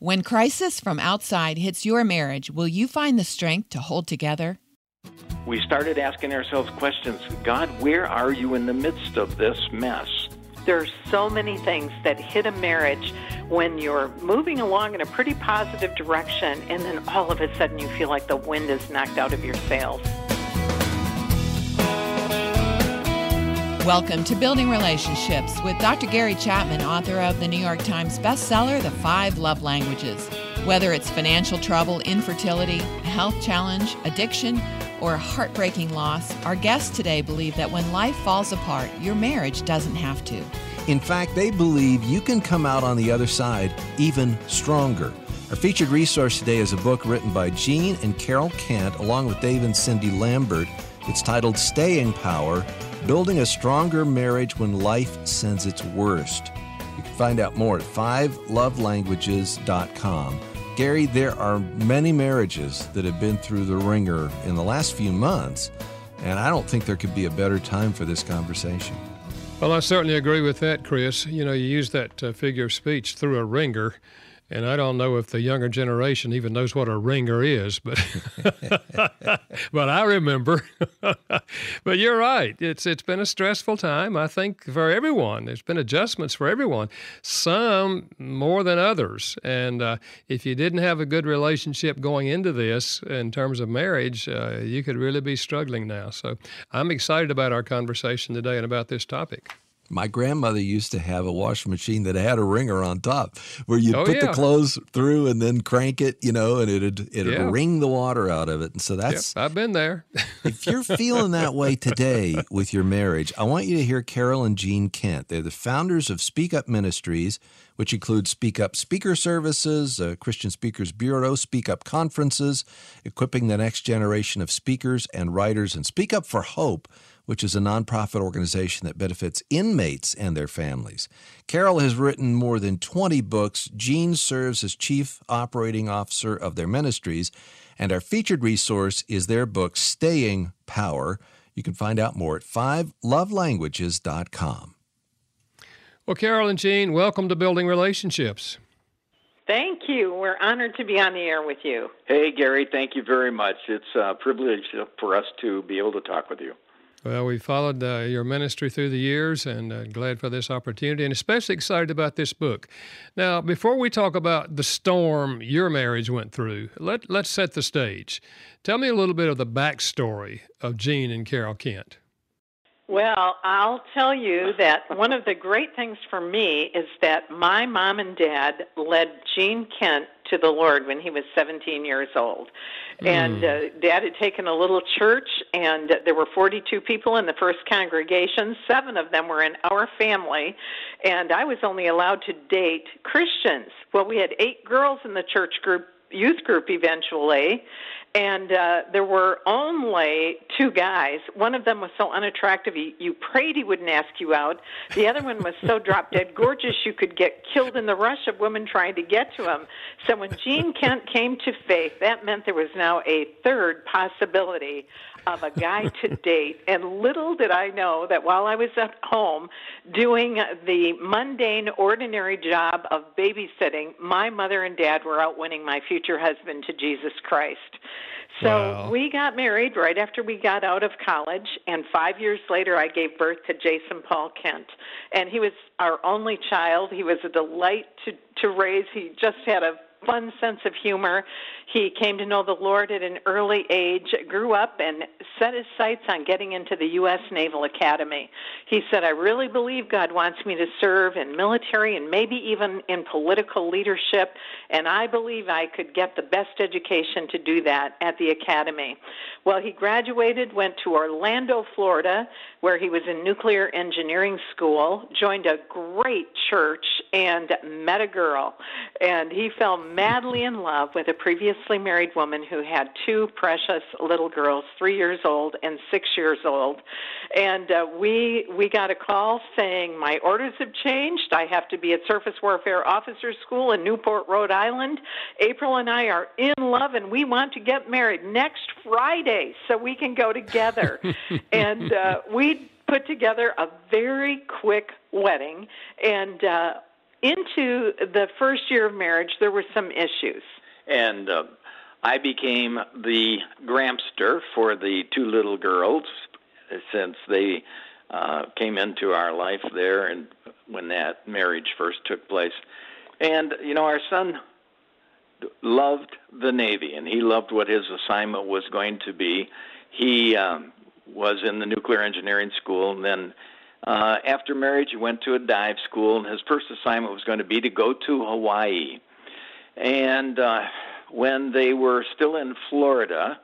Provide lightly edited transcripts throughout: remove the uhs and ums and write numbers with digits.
When crisis from outside hits your marriage, will you find the strength to hold together? We started asking ourselves questions. God, where are you in the midst of this mess? There are so many things that hit a marriage when you're moving along in a pretty positive direction, and then all of a sudden you feel like the wind is knocked out of your sails. Welcome to Building Relationships with Dr. Gary Chapman, author of the New York Times bestseller, The 5 Love Languages. Whether it's financial trouble, infertility, a health challenge, addiction, or a heartbreaking loss, our guests today believe that when life falls apart, your marriage doesn't have to. In fact, they believe you can come out on the other side even stronger. Our featured resource today is a book written by Gene and Carol Kent, along with Dave and Cindy Lambert. It's titled Staying Power, Building a Stronger Marriage When Life Sends Its Worst. You can find out more at 5lovelanguages.com. Gary, there are many marriages that have been through the ringer in the last few months, and I don't think there could be a better time for this conversation. Well, I certainly agree with that, Chris. You know, you use that figure of speech, through a ringer, and I don't know if the younger generation even knows what a ringer is, but but I remember. But you're right. It's been a stressful time, I think, for everyone. There's been adjustments for everyone, some more than others. And if you didn't have a good relationship going into this in terms of marriage, you could really be struggling now. So I'm excited about our conversation today and about this topic. My grandmother used to have a washing machine that had a wringer on top where you put the clothes through and then crank it, you know, and it'd wring the water out of it. And so that's... I've been there. If you're feeling that way today with your marriage, I want you to hear Carol and Gene Kent. They're the founders of Speak Up Ministries, which includes Speak Up Speaker Services, Christian Speakers Bureau, Speak Up Conferences, equipping the next generation of speakers and writers, and Speak Up for Hope, which is a nonprofit organization that benefits inmates and their families. Carol has written more than 20 books. Gene serves as chief operating officer of their ministries, and our featured resource is their book, Staying Power. You can find out more at 5lovelanguages.com. Well, Carol and Gene, welcome to Building Relationships. Thank you. We're honored to be on the air with you. Hey, Gary, thank you very much. It's a privilege for us to be able to talk with you. Well, we followed your ministry through the years, and glad for this opportunity, and especially excited about this book. Now, before we talk about the storm your marriage went through, let's set the stage. Tell me a little bit of the backstory of Gene and Carol Kent. Well, I'll tell you that one of the great things for me is that my mom and dad led Gene Kent to the Lord when he was 17 years old. And Dad had taken a little church, and there were 42 people in the first congregation. 7 of them were in our family, and I was only allowed to date Christians. Well, we had 8 girls in the church group, youth group eventually, and there were only 2 guys. One of them was so unattractive, you prayed he wouldn't ask you out. The other one was so drop-dead gorgeous you could get killed in the rush of women trying to get to him. So when Gene Kent came to faith, that meant there was now a third possibility of a guy to date. And little did I know that while I was at home doing the mundane, ordinary job of babysitting, my mother and dad were out winning my future husband to Jesus Christ. So we got married right after we got out of college, and 5 years later I gave birth to Jason Paul Kent. And he was our only child. He was a delight to raise. He just had a fun sense of humor. He came to know the Lord at an early age, grew up, and set his sights on getting into the U.S. Naval Academy. He said, I really believe God wants me to serve in military and maybe even in political leadership, and I believe I could get the best education to do that at the academy. Well, he graduated, went to Orlando, Florida, where he was in nuclear engineering school, joined a great church, and met a girl. And he fell madly in love with a previously married woman who had 2 precious little girls, 3 years old and 6 years old. And we got a call saying, my orders have changed. I have to be at Surface Warfare Officer School in Newport, Rhode Island. April and I are in love, and we want to get married next Friday so we can go together. And we put together a very quick wedding, and into the first year of marriage, there were some issues. And I became the grampster for the two little girls since they came into our life there and when that marriage first took place. And, our son loved the Navy, and he loved what his assignment was going to be. He was in the nuclear engineering school, and then after marriage, he went to a dive school, and his first assignment was going to be to go to Hawaii. And when they were still in Florida,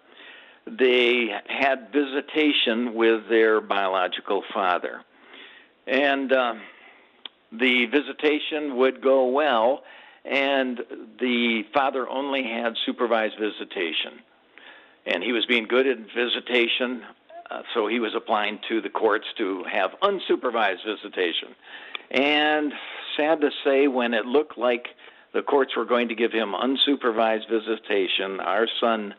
they had visitation with their biological father. And the visitation would go well, and the father only had supervised visitation. And he was being good at visitation, so he was applying to the courts to have unsupervised visitation. And sad to say, when it looked like the courts were going to give him unsupervised visitation, our son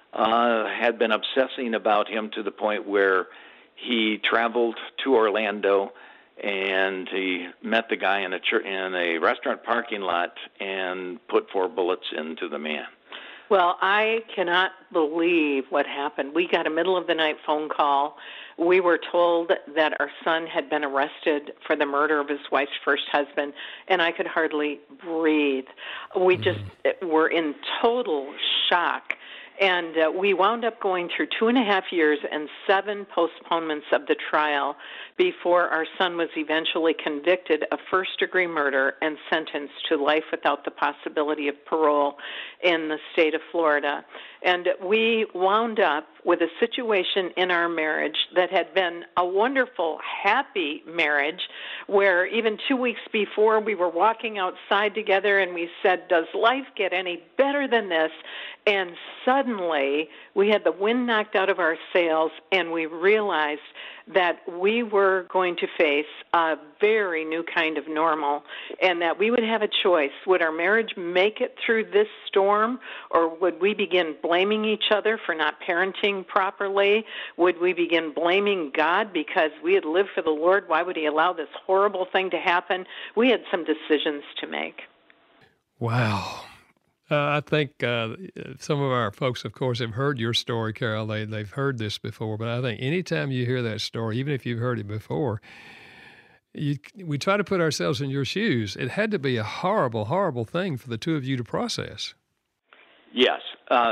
had been obsessing about him to the point where he traveled to Orlando and he met the guy in a restaurant parking lot and put 4 bullets into the man. Well, I cannot believe what happened. We got a middle-of-the-night phone call. We were told that our son had been arrested for the murder of his wife's first husband, and I could hardly breathe. We just were in total shock. And we wound up going through 2.5 years and 7 postponements of the trial before our son was eventually convicted of first-degree murder and sentenced to life without the possibility of parole in the state of Florida. And we wound up with a situation in our marriage that had been a wonderful, happy marriage where even 2 weeks before we were walking outside together and we said, does life get any better than this? And suddenly we had the wind knocked out of our sails and we realized that we were going to face a very new kind of normal and that we would have a choice. Would our marriage make it through this storm, or would we begin blaming each other for not parenting properly? Would we begin blaming God because we had lived for the Lord? Why would he allow this horrible thing to happen? We had some decisions to make. Wow. I think some of our folks, of course, have heard your story, Carol. They've heard this before, but I think anytime you hear that story, even if you've heard it before, we try to put ourselves in your shoes. It had to be a horrible, horrible thing for the two of you to process. Yes.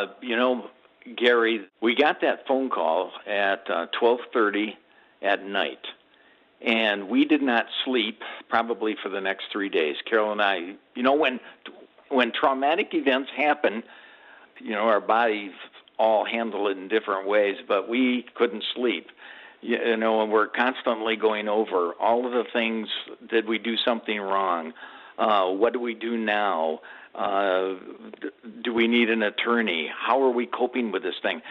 Gary, we got that phone call at 12:30 at night, and we did not sleep probably for the next 3 days. Carol and I, when traumatic events happen, our bodies all handle it in different ways, but we couldn't sleep. And we're constantly going over all of the things. Did we do something wrong? What do we do now? Do we need an attorney? How are we coping with this thing?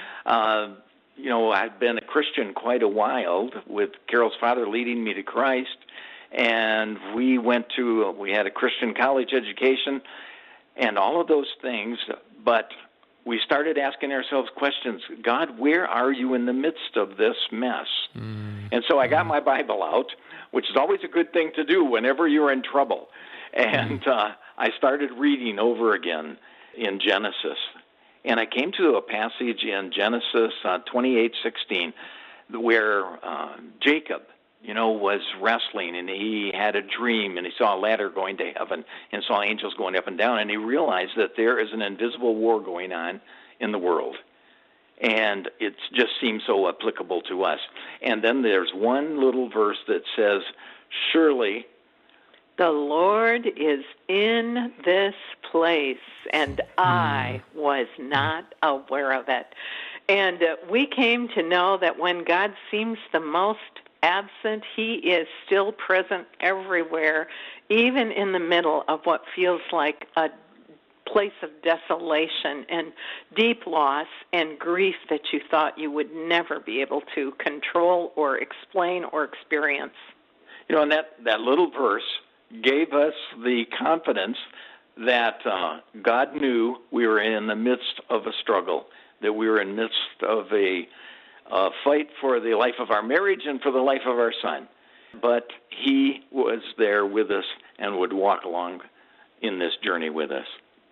I've been a Christian quite a while with Carol's father leading me to Christ, and we had a Christian college education and all of those things, but we started asking ourselves questions. God, where are you in the midst of this mess? And so I got my Bible out, which is always a good thing to do whenever you're in trouble. And I started reading over again in Genesis. And I came to a passage in Genesis 28:16 where Jacob, was wrestling, and he had a dream, and he saw a ladder going to heaven and saw angels going up and down, and he realized that there is an invisible war going on in the world. And it just seems so applicable to us. And then there's one little verse that says, surely the Lord is in this place, and I was not aware of it. And we came to know that when God seems the most absent, he is still present everywhere, even in the middle of what feels like a place of desolation and deep loss and grief that you thought you would never be able to control or explain or experience. And that little verse gave us the confidence that God knew we were in the midst of a struggle, that we were in the midst of a fight for the life of our marriage and for the life of our son. but he was there with us and would walk along in this journey with us.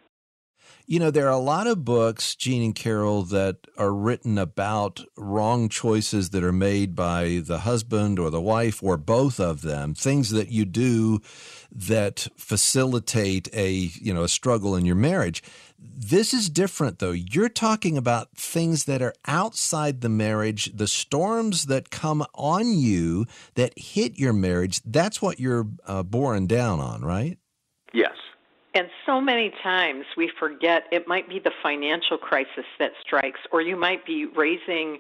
You know, there are a lot of books, Gene and Carol, that are written about wrong choices that are made by the husband or the wife or both of them, things that you do that facilitate a struggle in your marriage. This is different, though. You're talking about things that are outside the marriage, the storms that come on you that hit your marriage. That's what you're boring down on, right? Yes. And so many times we forget it might be the financial crisis that strikes, or you might be raising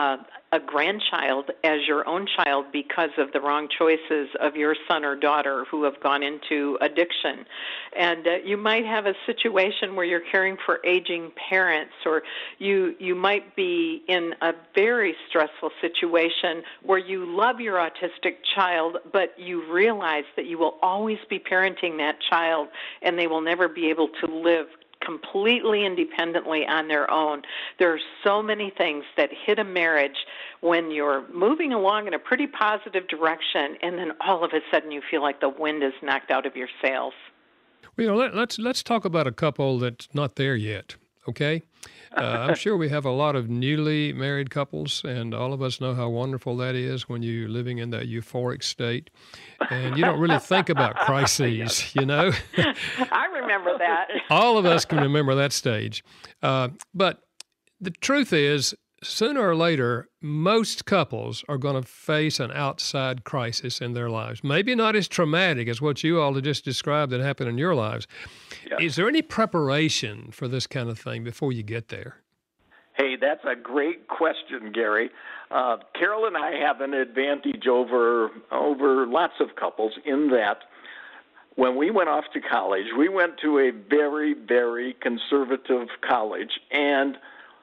a grandchild as your own child because of the wrong choices of your son or daughter who have gone into addiction. And you might have a situation where you're caring for aging parents, or you might be in a very stressful situation where you love your autistic child, but you realize that you will always be parenting that child and they will never be able to live completely independently on their own. There are so many things that hit a marriage when you're moving along in a pretty positive direction, and then all of a sudden you feel like the wind is knocked out of your sails. Well, let's talk about a couple that's not there yet, okay? I'm sure we have a lot of newly married couples, and all of us know how wonderful that is when you're living in that euphoric state, and you don't really think about crises, you know? I remember that. All of us can remember that stage. But the truth is, sooner or later, most couples are going to face an outside crisis in their lives. Maybe not as traumatic as what you all just described that happened in your lives. Yes. Is there any preparation for this kind of thing before you get there? Hey, that's a great question, Gary. Carol and I have an advantage over lots of couples in that when we went off to college, we went to a very, very conservative college, and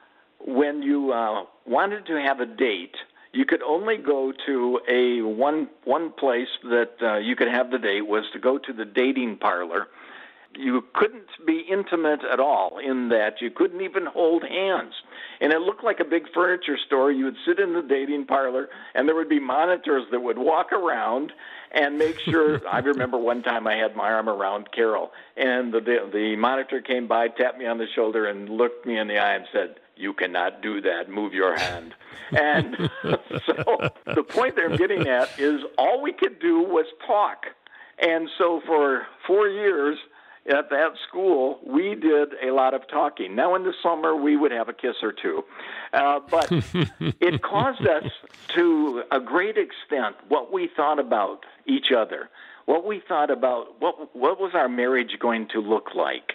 when you wanted to have a date, you could only go to a one place that you could have the date was to go to the dating parlor. You couldn't be intimate at all in that you couldn't even hold hands. And it looked like a big furniture store. You would sit in the dating parlor, and there would be monitors that would walk around and make sure. I remember one time I had my arm around Carol, and the monitor came by, tapped me on the shoulder, and looked me in the eye and said, "You cannot do that. Move your hand." And so the point that I'm getting at is all we could do was talk. And so for 4 years at that school, we did a lot of talking. Now in the summer, we would have a kiss or two. But it caused us to a great extent what we thought about each other, what we thought about what was our marriage going to look like.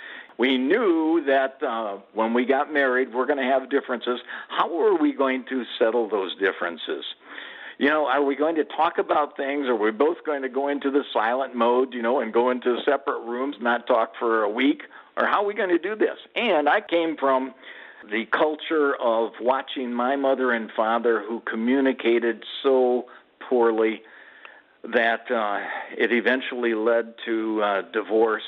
We knew that when we got married, we're going to have differences. How are we going to settle those differences? You know, are we going to talk about things? Or are we both going to go into the silent mode, and go into separate rooms, not talk for a week? Or how are we going to do this? And I came from the culture of watching my mother and father who communicated so poorly that it eventually led to divorce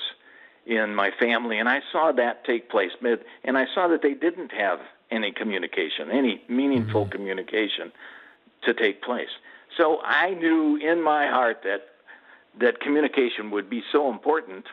in my family, and I saw that take place, and I saw that they didn't have any communication, any meaningful communication to take place. So I knew in my heart that communication would be so important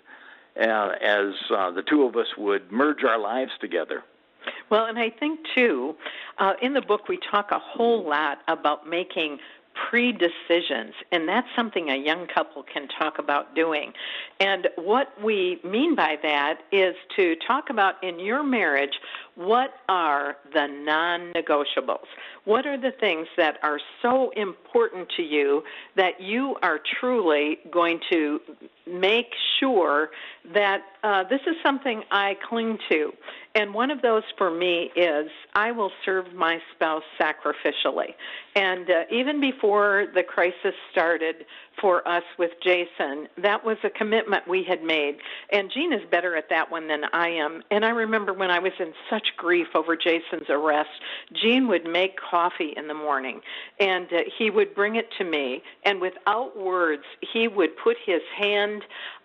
as the two of us would merge our lives together. Well, and I think, too, in the book we talk a whole lot about making pre-decisions, and that's something a young couple can talk about doing. And what we mean by that is to talk about in your marriage, what are the non-negotiables? What are the things that are so important to you that you are truly going to make sure that this is something I cling to? And one of those for me is I will serve my spouse sacrificially. And even before the crisis started for us with Jason, that was a commitment we had made. And Gene is better at that one than I am. And I remember when I was in such grief over Jason's arrest, Gene would make coffee in the morning, and he would bring it to me. And without words, he would put his hand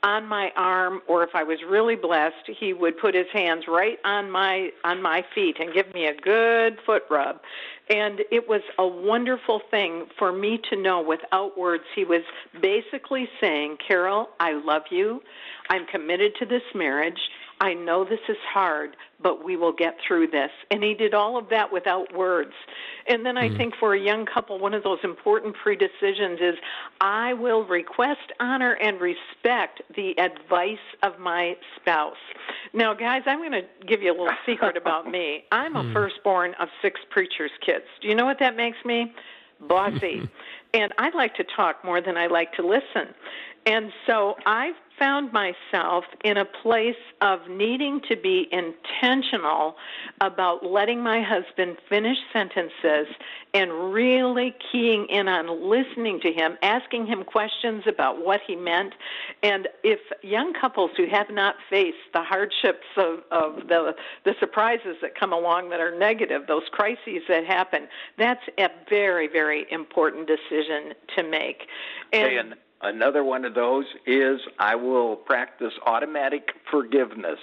on my arm, or if I was really blessed, he would put his hands right on my feet and give me a good foot rub. And it was a wonderful thing for me to know without words. He was basically saying, Carol, I love you. I'm committed to this marriage. I know this is hard, but we will get through this. And he did all of that without words. And then I think for a young couple, one of those important pre-decisions is I will request, honor, and respect the advice of my spouse. Now, guys, I'm going to give you a little secret about me. I'm a firstborn of 6 preacher's kids. Do you know what that makes me? Bossy. And I like to talk more than I like to listen. And so I've found myself in a place of needing to be intentional about letting my husband finish sentences and really keying in on listening to him, asking him questions about what he meant. And if young couples who have not faced the hardships of the surprises that come along that are negative, those crises that happen, that's a very, very important decision to make. And another one of those is I will practice automatic forgiveness.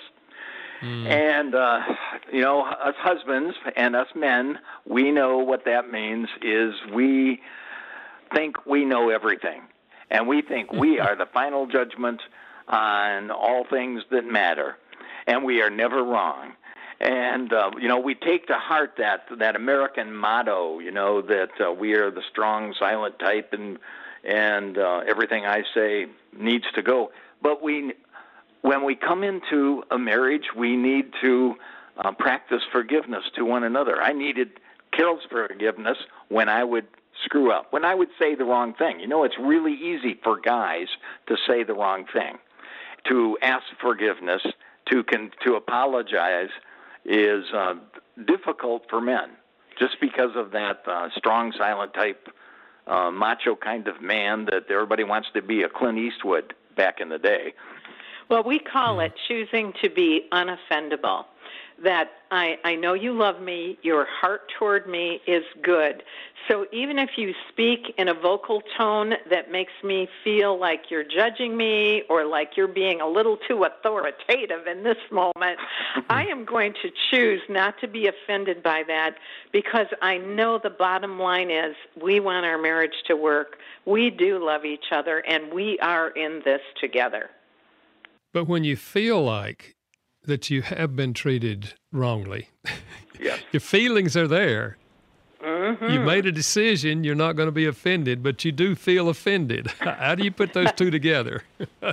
And, us husbands and us men, we know what that means is we think we know everything. And we think we are the final judgment on all things that matter. And we are never wrong. And, we take to heart that American motto, that we are the strong, silent type and everything I say needs to go. But when we come into a marriage, we need to practice forgiveness to one another. I needed Carol's forgiveness when I would screw up, when I would say the wrong thing. It's really easy for guys to say the wrong thing. To ask forgiveness, to apologize is difficult for men, just because of that strong, silent type macho kind of man that everybody wants to be a Clint Eastwood back in the day. Well, we call it choosing to be unoffendable. That I know you love me, your heart toward me is good. So even if you speak in a vocal tone that makes me feel like you're judging me or like you're being a little too authoritative in this moment, I am going to choose not to be offended by that, because I know the bottom line is we want our marriage to work. We do love each other, and we are in this together. But when you feel like that you have been treated wrongly, yes. Your feelings are there. You made a decision, you're not going to be offended, but you do feel offended. How do you put those two together?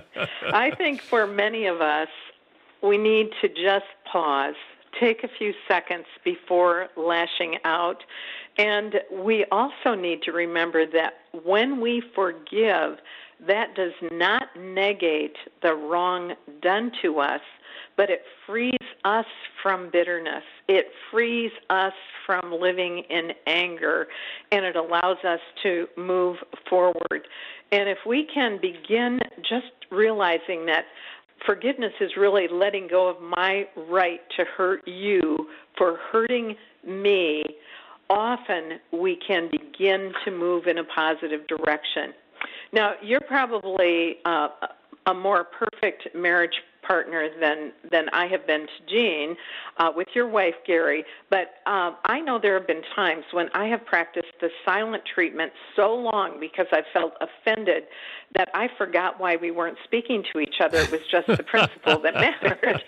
I think for many of us, we need to just pause, take a few seconds before lashing out. And we also need to remember that when we forgive, that does not negate the wrong done to us, but it frees us from bitterness. It frees us from living in anger, and it allows us to move forward. And if we can begin just realizing that forgiveness is really letting go of my right to hurt you for hurting me, often we can begin to move in a positive direction. Now, you're probably a more perfect marriage partner than I have been to Jean with your wife, Gary. But I know there have been times when I have practiced the silent treatment so long because I felt offended that I forgot why we weren't speaking to each other. It was just the principle that mattered.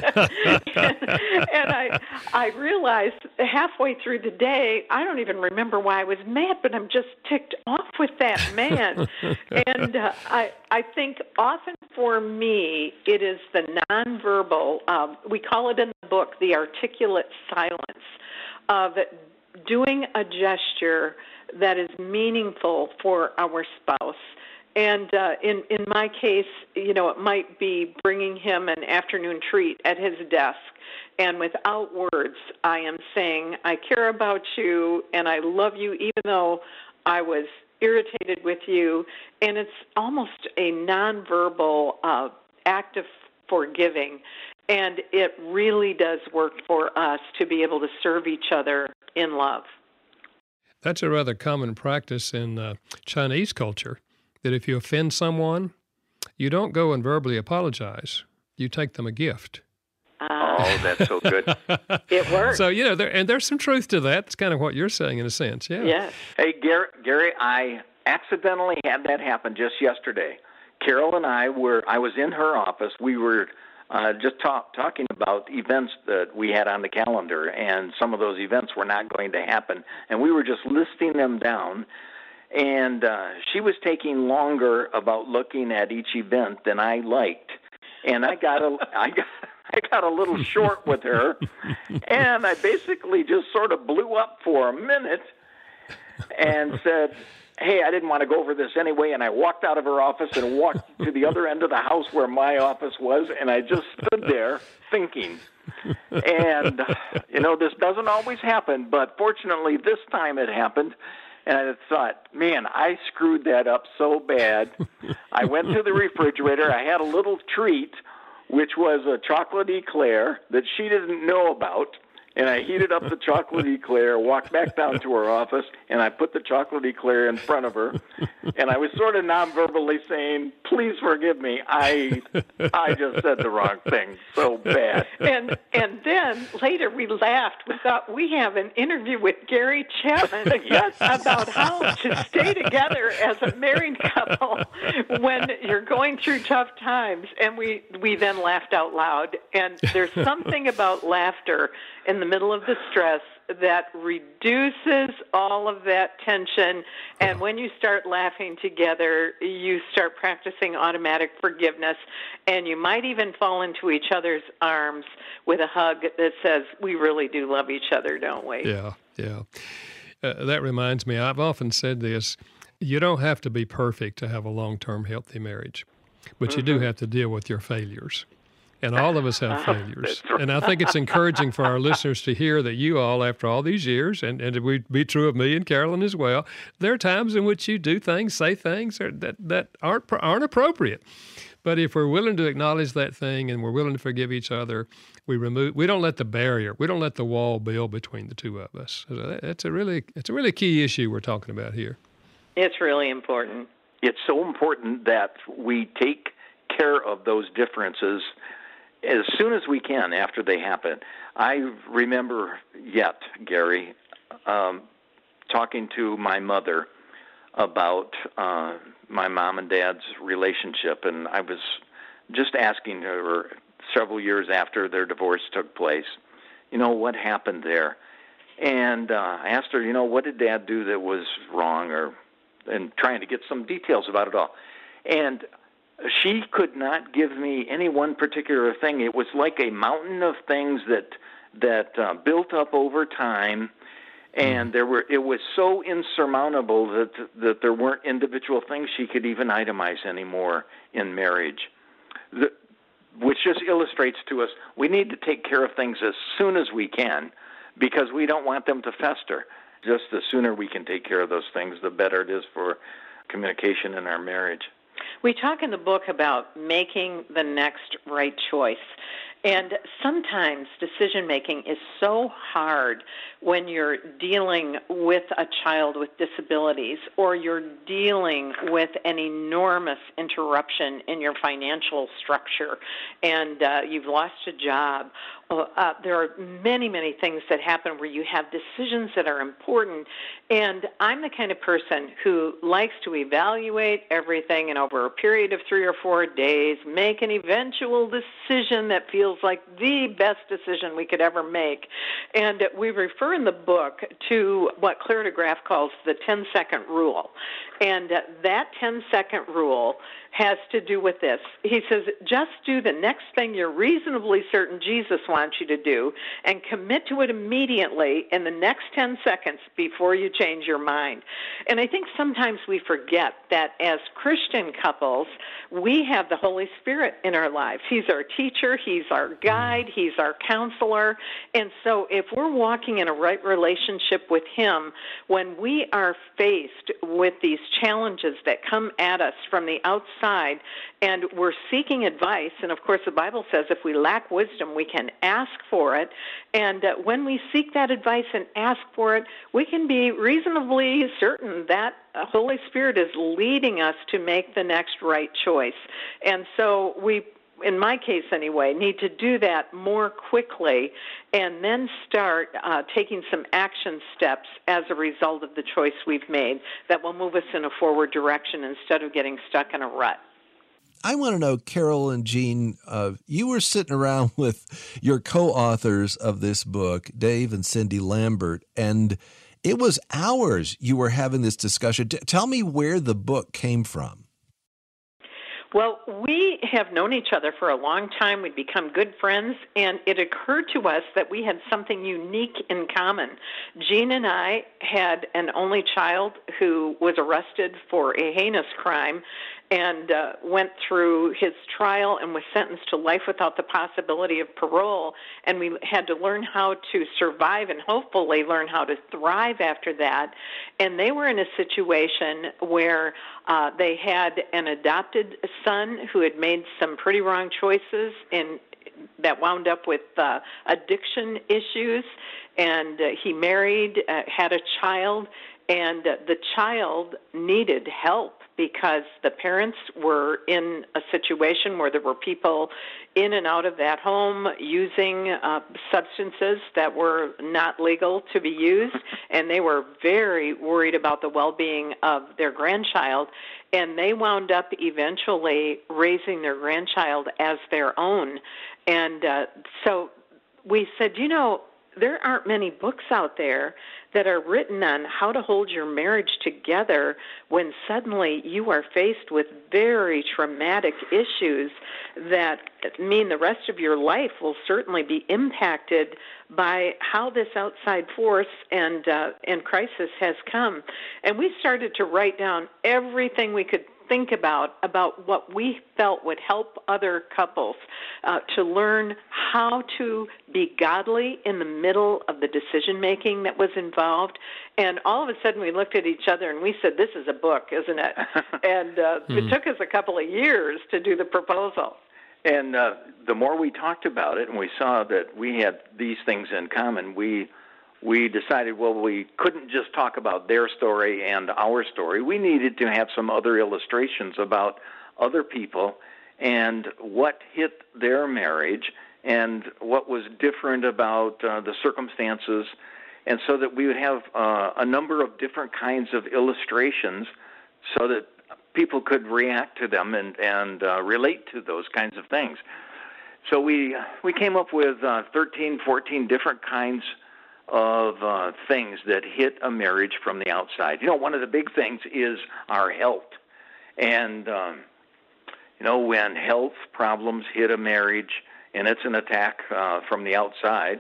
And I realized halfway through the day, I don't even remember why I was mad, but I'm just ticked off with that man. And I think often for me, it is the nonverbal, we call it in the book, the articulate silence of doing a gesture that is meaningful for our spouse. And in my case, it might be bringing him an afternoon treat at his desk. And without words, I am saying, I care about you and I love you, even though I was irritated with you. And it's almost a nonverbal act of forgiving. And it really does work for us to be able to serve each other in love. That's a rather common practice in Chinese culture, that if you offend someone you don't go and verbally apologize. You take them a gift. Oh, that's so good. It works. So, there's some truth to that. It's kind of what you're saying in a sense, yeah. Yes. Hey, Gary, I accidentally had that happen just yesterday. Carol and I was in her office. We were just talking about events that we had on the calendar, and some of those events were not going to happen, and we were just listing them down. And she was taking longer about looking at each event than I liked, and I got a little short with her, and I basically just sort of blew up for a minute and said, hey, I didn't want to go over this anyway, and I walked out of her office and walked to the other end of the house where my office was, and I just stood there thinking. And, this doesn't always happen, but fortunately this time it happened, and I thought, man, I screwed that up so bad. I went to the refrigerator. I had a little treat, which was a chocolate eclair that she didn't know about. And I heated up the chocolate eclair, walked back down to her office, and I put the chocolate eclair in front of her. And I was sort of non-verbally saying, please forgive me. I just said the wrong thing so bad. And then later we laughed. We thought we have an interview with Gary Chapman about how to stay together as a married couple when you're going through tough times. And we then laughed out loud. And there's something about laughter in the middle of the stress that reduces all of that tension. And when you start laughing together, you start practicing automatic forgiveness, and you might even fall into each other's arms with a hug that says, we really do love each other, don't we? Yeah. That reminds me, I've often said this, you don't have to be perfect to have a long-term healthy marriage, but you do have to deal with your failures. And all of us have failures. Right. And I think it's encouraging for our listeners to hear that you all, after all these years, and it would be true of me and Carolyn as well, there are times in which you do things, say things that aren't appropriate. But if we're willing to acknowledge that thing and we're willing to forgive each other, we don't let the wall build between the two of us. So it's a really key issue we're talking about here. It's really important. It's so important that we take care of those differences as soon as we can after they happen. I remember Gary, talking to my mother about my mom and dad's relationship, and I was just asking her several years after their divorce took place, what happened there? And I asked her, what did Dad do that was wrong, and trying to get some details about it all. And she could not give me any one particular thing. It was like a mountain of things that built up over time, and it was so insurmountable that there weren't individual things she could even itemize anymore in marriage, which just illustrates to us we need to take care of things as soon as we can because we don't want them to fester. Just the sooner we can take care of those things, the better it is for communication in our marriage. We talk in the book about making the next right choice. And sometimes decision-making is so hard when you're dealing with a child with disabilities or you're dealing with an enormous interruption in your financial structure and you've lost a job. There are many, many things that happen where you have decisions that are important. And I'm the kind of person who likes to evaluate everything and over a period of 3 or 4 days make an eventual decision that feels like the best decision we could ever make. And we refer in the book to what Claire DeGraff calls the 10-second rule. And that 10-second rule has to do with this. He says, just do the next thing you're reasonably certain Jesus wants you to do and commit to it immediately in the next 10 seconds before you change your mind. And I think sometimes we forget that as Christian couples, we have the Holy Spirit in our lives. He's our teacher, he's our guide, he's our counselor. And so if we're walking in a right relationship with him, when we are faced with these challenges that come at us from the outside, and we're seeking advice. And of course, the Bible says if we lack wisdom, we can ask for it. And when we seek that advice and ask for it, we can be reasonably certain that Holy Spirit is leading us to make the next right choice. And so we, in my case anyway, need to do that more quickly and then start taking some action steps as a result of the choice we've made that will move us in a forward direction instead of getting stuck in a rut. I want to know, Carol and Jean, you were sitting around with your co-authors of this book, Dave and Cindy Lambert, and it was hours you were having this discussion. Tell me where the book came from. Well, we have known each other for a long time. We'd become good friends, and it occurred to us that we had something unique in common. Jean and I had an only child who was arrested for a heinous crime and went through his trial and was sentenced to life without the possibility of parole. And we had to learn how to survive and hopefully learn how to thrive after that. And they were in a situation where they had an adopted son who had made some pretty wrong choices and that wound up with addiction issues. And he married, had a child, and the child needed help because the parents were in a situation where there were people in and out of that home using substances that were not legal to be used, and they were very worried about the well-being of their grandchild, and they wound up eventually raising their grandchild as their own. And so we said, you know, there aren't many books out there that are written on how to hold your marriage together when suddenly you are faced with very traumatic issues that mean the rest of your life will certainly be impacted by how this outside force and crisis has come. And we started to write down everything we could think about what we felt would help other couples to learn how to be godly in the middle of the decision-making that was involved. And all of a sudden we looked at each other and we said, this is a book, isn't it? And it took us a couple of years to do the proposal. And the more we talked about it and we saw that we had these things in common, we decided, well, we couldn't just talk about their story and our story. We needed to have some other illustrations about other people and what hit their marriage and what was different about the circumstances, and so that we would have a number of different kinds of illustrations so that people could react to them and relate to those kinds of things. So we came up with 13, 14 different kinds of things that hit a marriage from the outside. You know, one of the big things is our health. And, you know, when health problems hit a marriage and it's an attack from the outside,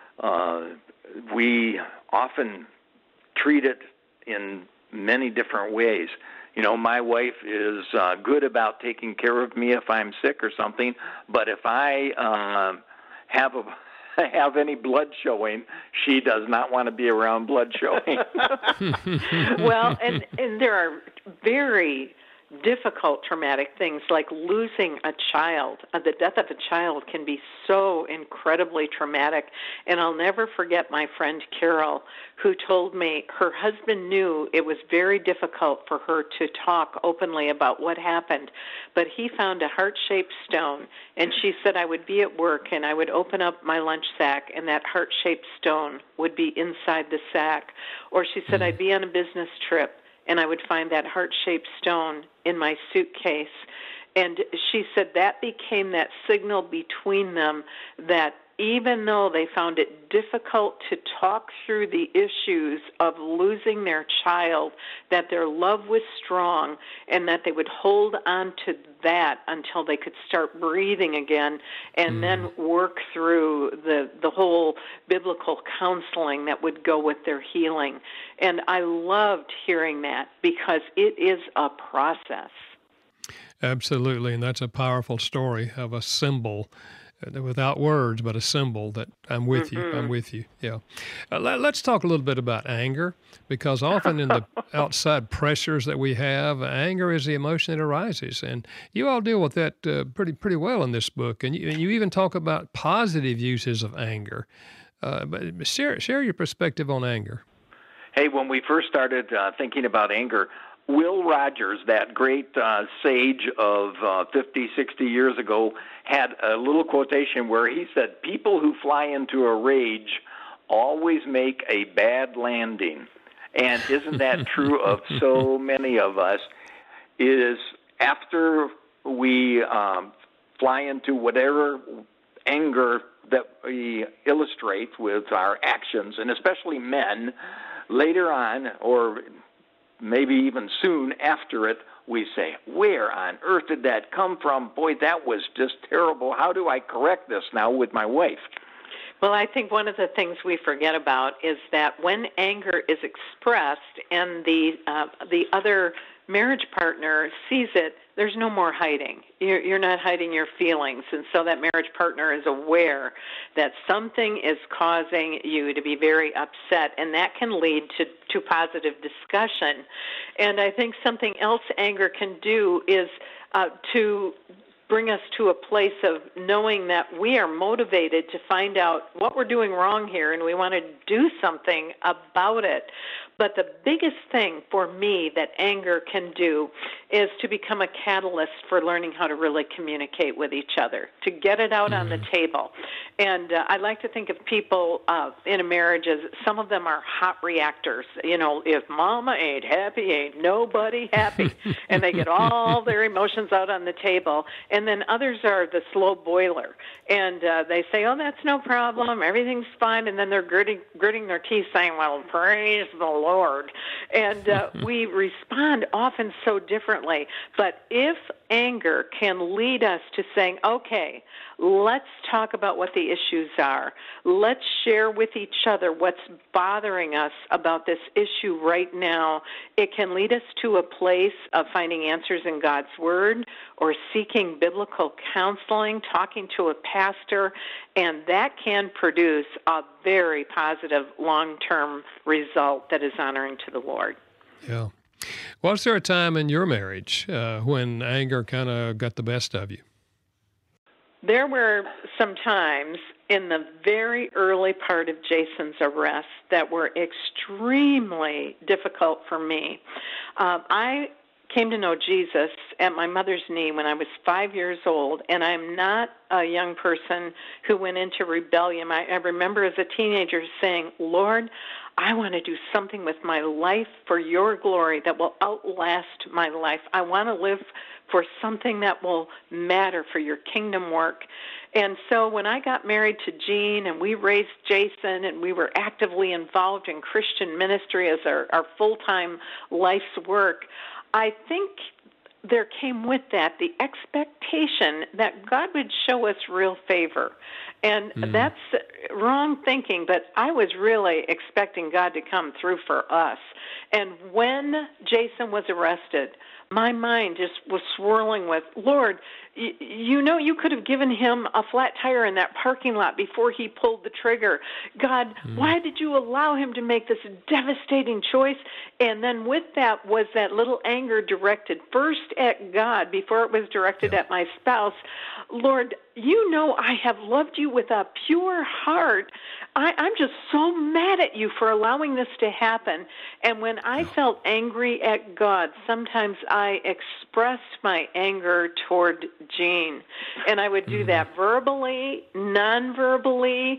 we often treat it in many different ways. You know, my wife is good about taking care of me if I'm sick or something, but if I have any blood showing, she does not want to be around blood showing. Well, and there are very difficult traumatic things like losing a child. The death of a child can be so incredibly traumatic. And I'll never forget my friend Carol, who told me her husband knew it was very difficult for her to talk openly about what happened, but he found a heart-shaped stone, and she said, I would be at work and I would open up my lunch sack and that heart-shaped stone would be inside the sack. Or she said, I'd be on a business trip and I would find that heart-shaped stone in my suitcase. And she said that became that signal between them that even though they found it difficult to talk through the issues of losing their child, that their love was strong and that they would hold on to that until they could start breathing again and then work through the whole biblical counseling that would go with their healing. And I loved hearing that because it is a process. Absolutely, and that's a powerful story of a symbol without words, but a symbol that I'm with you. I'm with you. Yeah. Let's talk a little bit about anger, because often in the outside pressures that we have, anger is the emotion that arises, and you all deal with that pretty well in this book, and you even talk about positive uses of anger. But share your perspective on anger. Hey, when we first started thinking about anger, Will Rogers, that great sage of 50, 60 years ago, had a little quotation where he said, people who fly into a rage always make a bad landing. And isn't that true of so many of us? Is after we fly into whatever anger that we illustrate with our actions, and especially men, later on, or maybe even soon after it, we say, where on earth did that come from? Boy, that was just terrible. How do I correct this now with my wife? Well, I think one of the things we forget about is that when anger is expressed and the other marriage partner sees it, there's no more hiding. You're not hiding your feelings. And so that marriage partner is aware that something is causing you to be very upset, and that can lead to positive discussion. And I think something else anger can do is to bring us to a place of knowing that we are motivated to find out what we're doing wrong here, and we want to do something about it. But the biggest thing for me that anger can do is to become a catalyst for learning how to really communicate with each other, to get it out on the table. And I like to think of people in a marriage as some of them are hot reactors. You know, if mama ain't happy, ain't nobody happy. And they get all their emotions out on the table. And then others are the slow boiler. And they say, oh, that's no problem, everything's fine. And then they're gritting their teeth saying, well, praise the Lord. And we respond often so differently. But if anger can lead us to saying, okay, let's talk about what the issues are. Let's share with each other what's bothering us about this issue right now. It can lead us to a place of finding answers in God's Word or seeking biblical counseling, talking to a pastor, and that can produce a very positive long-term result that is honoring to the Lord. Yeah. Was there a time in your marriage when anger kind of got the best of you? There were some times in the very early part of Jason's arrest that were extremely difficult for me. I came to know Jesus at my mother's knee when I was 5 years old, and I'm not a young person who went into rebellion. I remember as a teenager saying, Lord, I want to do something with my life for your glory that will outlast my life. I want to live for something that will matter for your kingdom work. And so when I got married to Jean and we raised Jason and we were actively involved in Christian ministry as our full-time life's work, I think there came with that the expectation that God would show us real favor. And that's wrong thinking, but I was really expecting God to come through for us. And when Jason was arrested, my mind just was swirling with, Lord, you know you could have given him a flat tire in that parking lot before he pulled the trigger. God, why did you allow him to make this devastating choice? And then with that was that little anger directed first at God before it was directed at my spouse. Lord, you know I have loved you with a pure heart. I'm just so mad at you for allowing this to happen. And when I felt angry at God, sometimes I expressed my anger toward Jean. And I would do that verbally, non-verbally.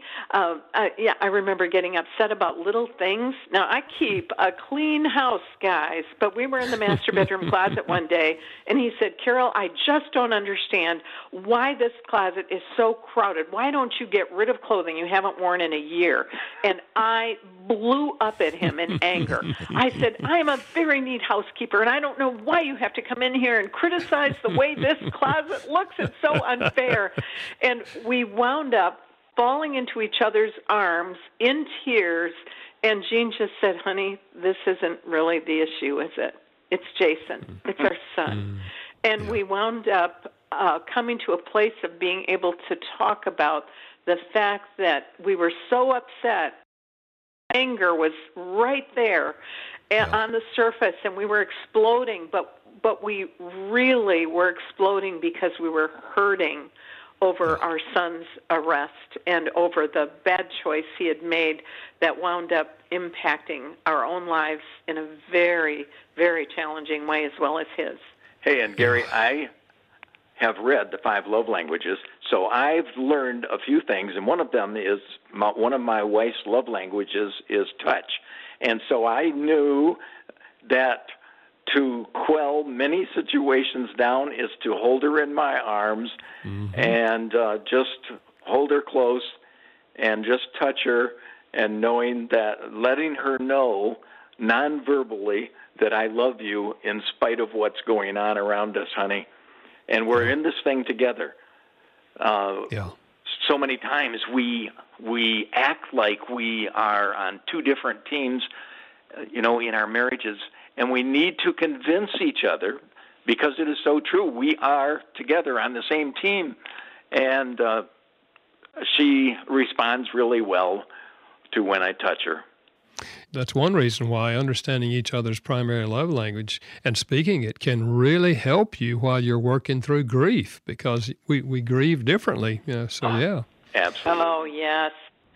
I remember getting upset about little things. Now, I keep a clean house, guys, but we were in the master bedroom closet one day, and he said, Carol, I just don't understand why this closet is so crowded. Why don't you get rid of clothing you haven't worn in a year? And I blew up at him in anger. I said, I am a very neat housekeeper, and I don't know why you have to come in here and criticize the way this closet looks. It's so unfair. And we wound up falling into each other's arms in tears, and Jean just said, honey, this isn't really the issue, is it? It's Jason. It's our son. And we wound up coming to a place of being able to talk about the fact that we were so upset. Anger was right there on the surface, and we were exploding, but we really were exploding because we were hurting over our son's arrest and over the bad choice he had made that wound up impacting our own lives in a very, very challenging way as well as his. Hey, and Gary, I have read the 5 love languages, so I've learned a few things, and one of them is one of my wife's love languages is touch. And so I knew that to quell many situations down is to hold her in my arms and just hold her close and just touch her, and knowing that, letting her know non-verbally that I love you in spite of what's going on around us, honey. And we're in this thing together. So many times we act like we are on 2 different teams, in our marriages, and we need to convince each other, because it is so true. We are together on the same team, and she responds really well to when I touch her. That's one reason why understanding each other's primary love language and speaking it can really help you while you're working through grief, because we grieve differently. Absolutely. Oh, yes.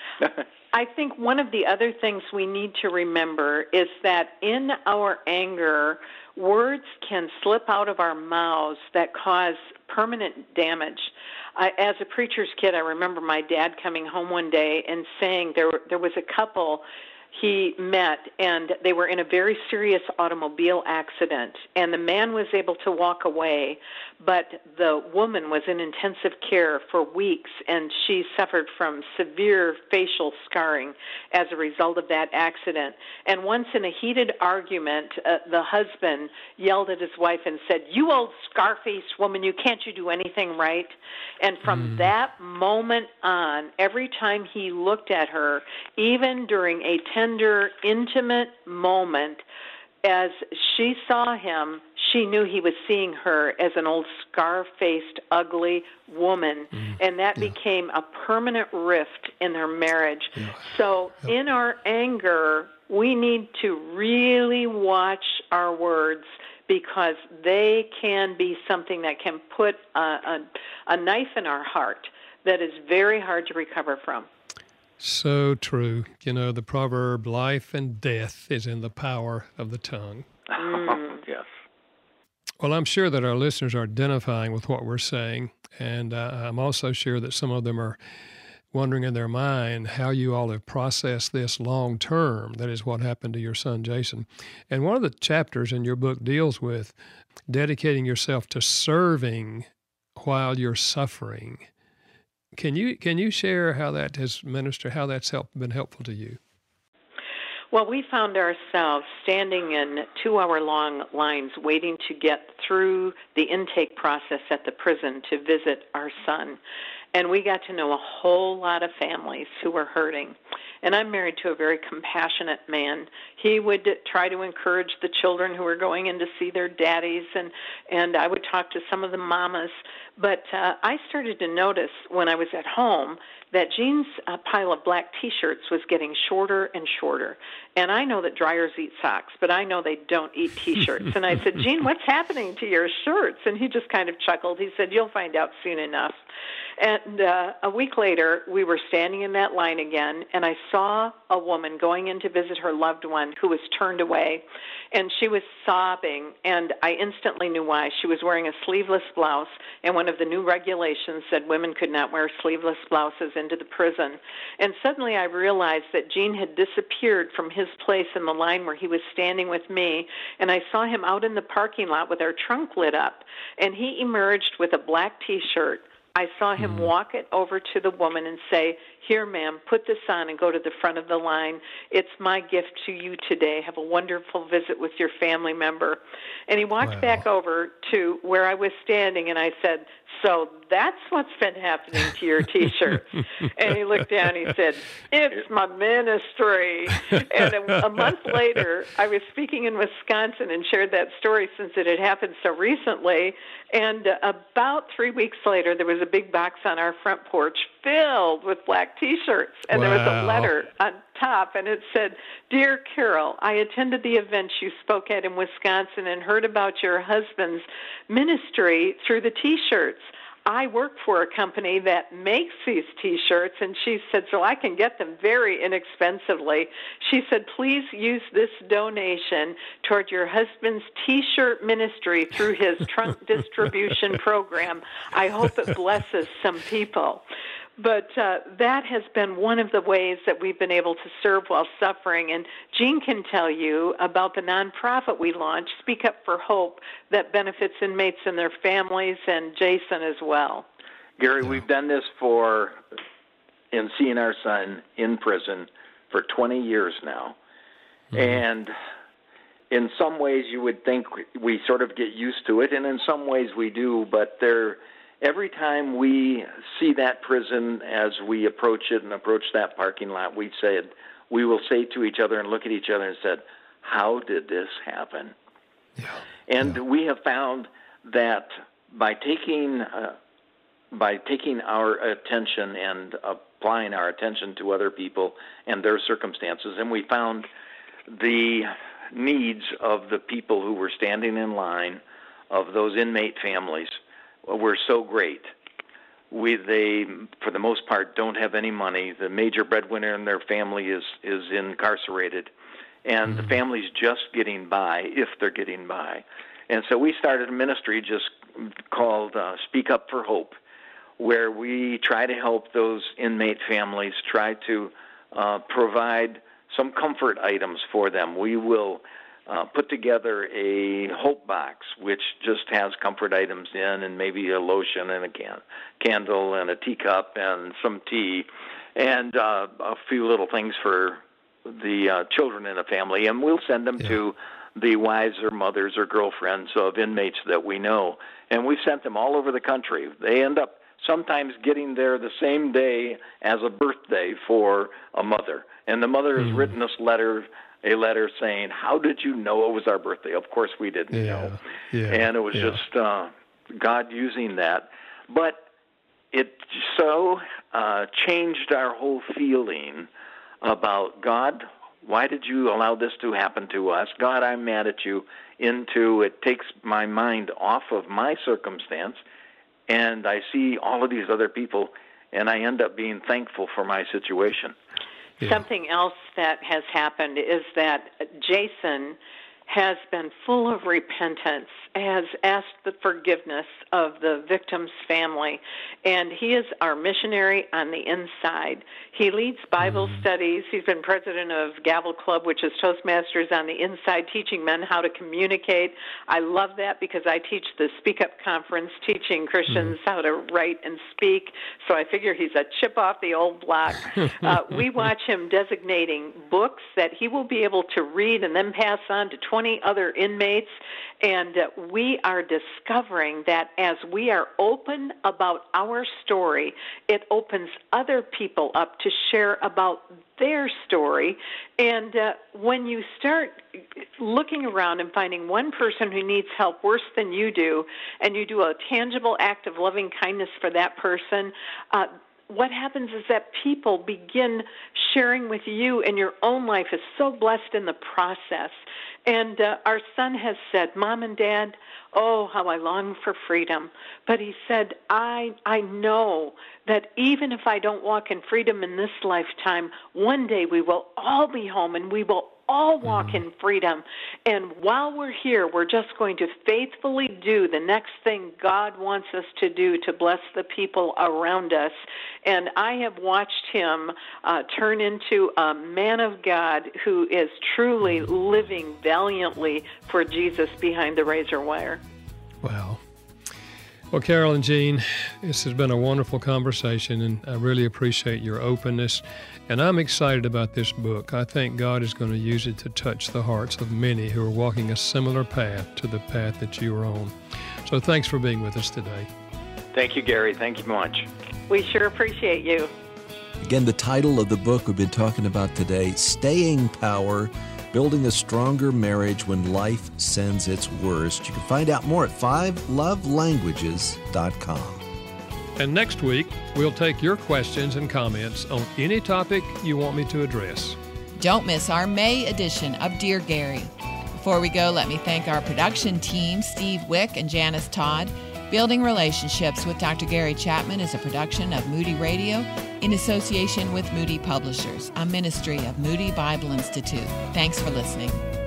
I think one of the other things we need to remember is that in our anger, words can slip out of our mouths that cause permanent damage. As a preacher's kid, I remember my dad coming home one day and saying there was a couple he met, and they were in a very serious automobile accident, and the man was able to walk away, but the woman was in intensive care for weeks, and she suffered from severe facial scarring as a result of that accident. And once in a heated argument, the husband yelled at his wife and said, "You old scar-faced woman, can't you do anything right?" And from that moment on, every time he looked at her, even during a tender, intimate moment, as she saw him, she knew he was seeing her as an old scar-faced, ugly woman, and that became a permanent rift in their marriage. So in our anger, we need to really watch our words, because they can be something that can put a knife in our heart that is very hard to recover from. So true. The proverb, life and death is in the power of the tongue. Yes. Well, I'm sure that our listeners are identifying with what we're saying, and I'm also sure that some of them are wondering in their mind how you all have processed this long term. That is what happened to your son, Jason. And one of the chapters in your book deals with dedicating yourself to serving while you're suffering. Can you share how that has ministered, how that's been helpful to you? Well, we found ourselves standing in 2-hour-long lines waiting to get through the intake process at the prison to visit our son. And we got to know a whole lot of families who were hurting. And I'm married to a very compassionate man. He would try to encourage the children who were going in to see their daddies, and I would talk to some of the mamas. But I started to notice when I was at home that Gene's pile of black T-shirts was getting shorter and shorter. And I know that dryers eat socks, but I know they don't eat T-shirts. And I said, "Gene, what's happening to your shirts?" And he just kind of chuckled. He said, "You'll find out soon enough." And a week later, we were standing in that line again, and I saw a woman going in to visit her loved one who was turned away, and she was sobbing, and I instantly knew why. She was wearing a sleeveless blouse, and one of the new regulations said women could not wear sleeveless blouses into the prison. And suddenly I realized that Gene had disappeared from his place in the line where he was standing with me, and I saw him out in the parking lot with our trunk lit up, and he emerged with a black T-shirt. I saw him walk it over to the woman and say, "Here, ma'am, put this on and go to the front of the line. It's my gift to you today. Have a wonderful visit with your family member." And he walked back over to where I was standing, and I said, "So that's what's been happening to your T-shirts." And he looked down and he said, "It's my ministry." And a month later, I was speaking in Wisconsin and shared that story since it had happened so recently. And about 3 weeks later, there was a big box on our front porch filled with black T-shirts. And there was a letter on top, and it said, "Dear Carol, I attended the event you spoke at in Wisconsin and heard about your husband's ministry through the T-shirts. I work for a company that makes these T-shirts," and she said, "so I can get them very inexpensively." She said, "Please use this donation toward your husband's T-shirt ministry through his trunk distribution program. I hope it blesses some people." But that has been one of the ways that we've been able to serve while suffering. And Jean can tell you about the nonprofit we launched, Speak Up for Hope, that benefits inmates and their families, and Jason as well. Gary, we've done this in seeing our son in prison for 20 years now. Mm-hmm. And in some ways you would think we sort of get used to it, and in some ways we do, but every time we see that prison, as we approach it and approach that parking lot, we will say to each other and look at each other and said, "How did this happen?" Yeah. And we have found that by taking our attention and applying our attention to other people and their circumstances, and we found the needs of the people who were standing in line, of those inmate families, were so great. They, for the most part, don't have any money. The major breadwinner in their family is incarcerated, and the family's just getting by, if they're getting by. And so we started a ministry just called Speak Up for Hope, where we try to help those inmate families, try to provide some comfort items for them. We will put together a hope box, which just has comfort items in, and maybe a lotion and a candle and a teacup and some tea, and a few little things for the children in the family. And we'll send them to the wives or mothers or girlfriends of inmates that we know. And we've sent them all over the country. They end up sometimes getting there the same day as a birthday for a mother. And the mother has written us a letter saying, "How did you know it was our birthday?" Of course we didn't know. Yeah. And it was just God using that. But it so changed our whole feeling about, "God, why did you allow this to happen to us? God, I'm mad at you," into it takes my mind off of my circumstance, and I see all of these other people, and I end up being thankful for my situation. Yeah. Something else that has happened is that Jason has been full of repentance, has asked the forgiveness of the victim's family, and he is our missionary on the inside. He leads Bible studies. He's been president of Gavel Club, which is Toastmasters on the inside, teaching men how to communicate. I love that because I teach the Speak Up Conference, teaching Christians how to write and speak, so I figure he's a chip off the old block. We watch him designating books that he will be able to read and then pass on to 20 other inmates, and we are discovering that as we are open about our story, it opens other people up to share about their story. And when you start looking around and finding one person who needs help worse than you do, and you do a tangible act of loving kindness for that person, what happens is that people begin sharing with you, and your own life is so blessed in the process. And our son has said, "Mom and Dad, oh, how I long for freedom." But he said, I know that even if I don't walk in freedom in this lifetime, one day we will all be home and we will all walk in freedom. And while we're here, we're just going to faithfully do the next thing God wants us to do to bless the people around us. And I have watched him turn into a man of God who is truly living valiantly for Jesus behind the razor wire. Wow. Well, Carol and Jean, this has been a wonderful conversation, and I really appreciate your openness. And I'm excited about this book. I think God is going to use it to touch the hearts of many who are walking a similar path to the path that you are on. So thanks for being with us today. Thank you, Gary. Thank you much. We sure appreciate you. Again, the title of the book we've been talking about today, Staying Power, Building a Stronger Marriage When Life Sends Its Worst. You can find out more at 5lovelanguages.com. And next week, we'll take your questions and comments on any topic you want me to address. Don't miss our May edition of Dear Gary. Before we go, let me thank our production team, Steve Wick and Janice Todd. Building Relationships with Dr. Gary Chapman is a production of Moody Radio in association with Moody Publishers, a ministry of Moody Bible Institute. Thanks for listening.